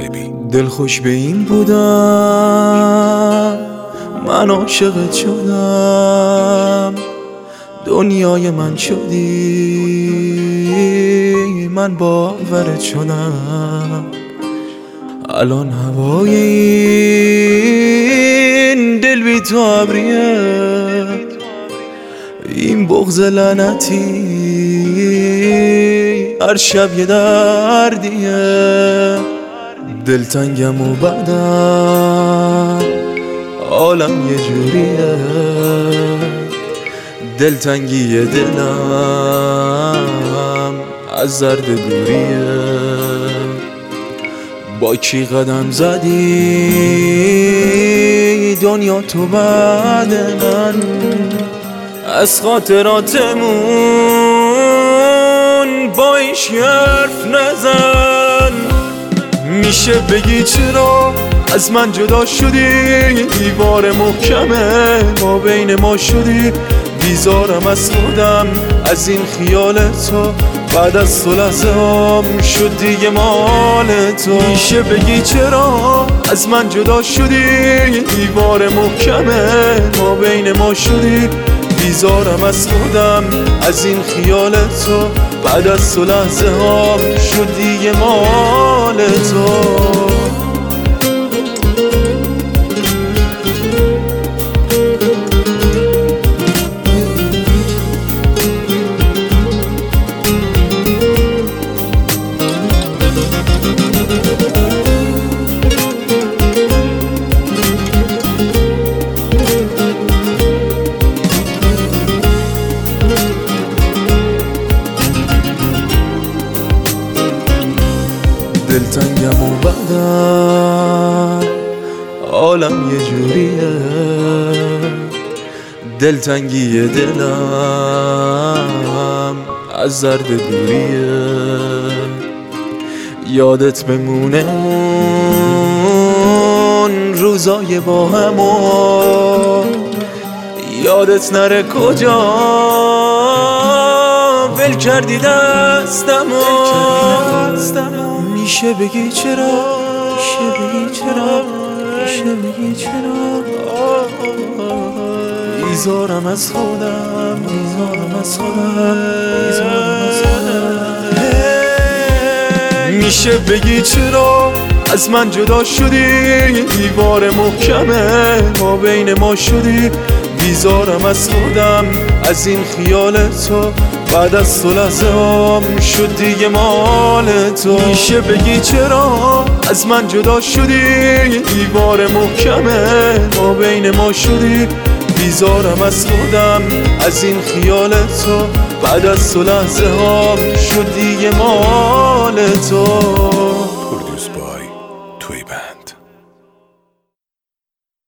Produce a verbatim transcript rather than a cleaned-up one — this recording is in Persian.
دلخوش به این بودم من عاشقت شدم، دنیای من شدی، من باورت شدم. الان هوای این دل بی تو ابریه، این بغض لعنتی هر شب یه دردیه. دلتنگم و بعدم عالم یه جوریه، دلتنگی دلم از زرد دوریه. با کی قدم زدی دنیا تو بعد من، از خاطراتمون با ایش حرف نزن. میشه بگی چرا از من جدا شدی، دیوار محکمه ما بین ما شدی. بیزارم از خودم از این خیال تو، بعد از تو لحظه هم شد دیگه مال تو. میشه بگی چرا از من جدا شدی، دیوار محکمه ما بین ما شدی. بیزارم از خودم از این خیال تو، بعد از تو لحظه هم شد دیگه مال تو. دلتنگم و بعدم عالم یه جوریه، دلتنگی دلم از زرد دوریه. یادت بمونه اون روزای با همو، یادت نره کجا ول کردی دستمو. میشه بگی چرا، میشه بگی چرا، میشه بگی چرا. بیزارم از خودم، بیزارم از خودم، بیزارم از خودم. میشه بگی چرا از من جدا شدی، دیوار محکمه ما بین ما شدی. بیزارم از خودم از این خیال تو، بعد از تو لحظه هم شد دیگه مال تو. میشه بگی چرا از من جدا شدی، دیوار محکمه ما بین ما شدی. بیزارم از خودم از این خیال تو، بعد از تو لحظه هم شد دیگه مال تو. Produced by توی بند.